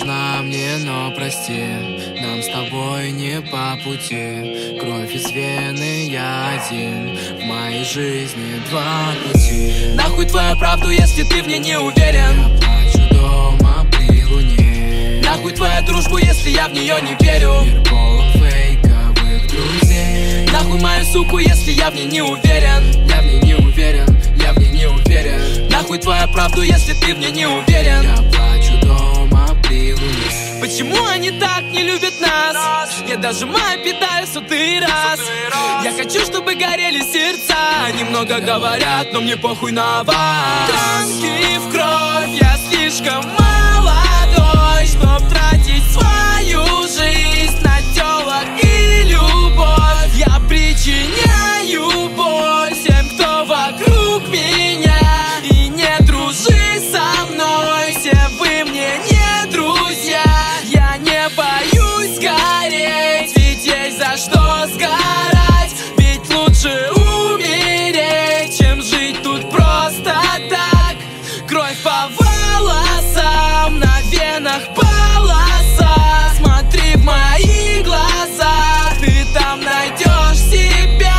нужна мне, но прости, нам с тобой не по пути. Кровь из вены, я один, в моей жизни два пути. Нахуй твою правду, если ты в ней не уверен. Я плачу дома при луне. Нахуй твою дружбу, если я в нее не верю. Мир полон фейковых друзей. Нахуй мою суку, если я в ней не уверен. Я в ней не уверен, я в ней не уверен. Нахуй твою правду, если ты в ней не уверен. Я плачу дома при луне. Почему они так не любят нас? Я даже мать питаю сотый раз. Я хочу, чтобы горели сердца. Они много говорят, но мне похуй на вас. Транки в кровь, я слишком молодой, чтоб тратить свою жизнь на тёлок и любовь. Я причиняю боль всем, кто вокруг меня. И не дружи со мной, все вы мне не друзья. Я не боюсь гореть, ведь есть за что сгорать. Ведь лучше умереть, чем жить тут просто так. Кровь по волосам, на венах полоса. Смотри в мои глаза, ты там найдешь себя.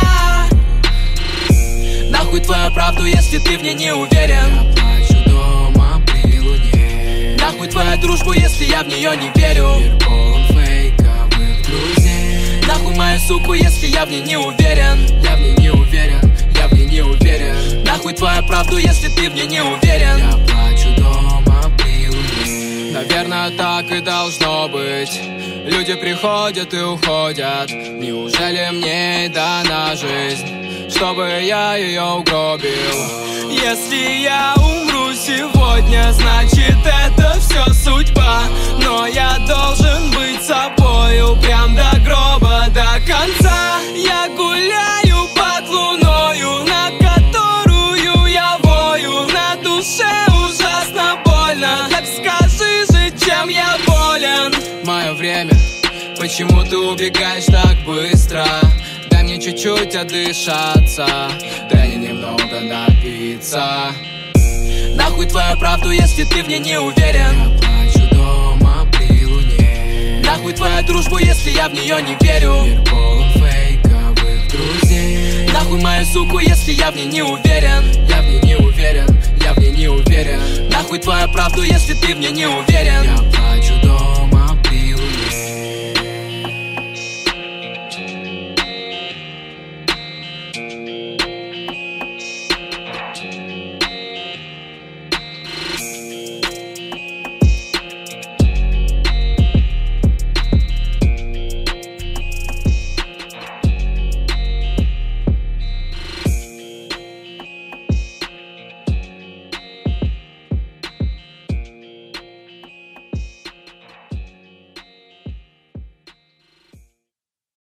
Нахуй твою правду, если ты в ней не уверен. Я плачу дома при луне. Нахуй твою дружбу, если я в нее не верю. Мир полон фейковых друзей. Нахуй мою суку, если я в ней не уверен. Я в ней не уверен, я в ней не уверен. Нахуй твою правду, если ты в ней не уверен. Я плачу дома при луне. Наверное, так и должно быть. Люди приходят и уходят. Неужели мне и дана жизнь, чтобы я ее угробил? Если я умру сегодня, значит это все судьба. Но я должен быть собою прям до гроба, до конца. Я гуляю под луною, на которую я вою. На душе ужасно больно, так скажи же, чем я болен. Мое время, почему ты убегаешь так быстро? Дай мне чуть-чуть отдышаться, дай мне немного напиться. Нахуй твою правду, если ты в ней не уверен. Я плачу дома при луне. Нахуй твою дружбу, если я в нее не верю. Мир полон фейковых друзей. Нахуй мою суку, если я в ней не уверен. Я в ней не уверен, я в ней не уверен. Нахуй твою правду, если ты в ней не уверен. Я плачу дома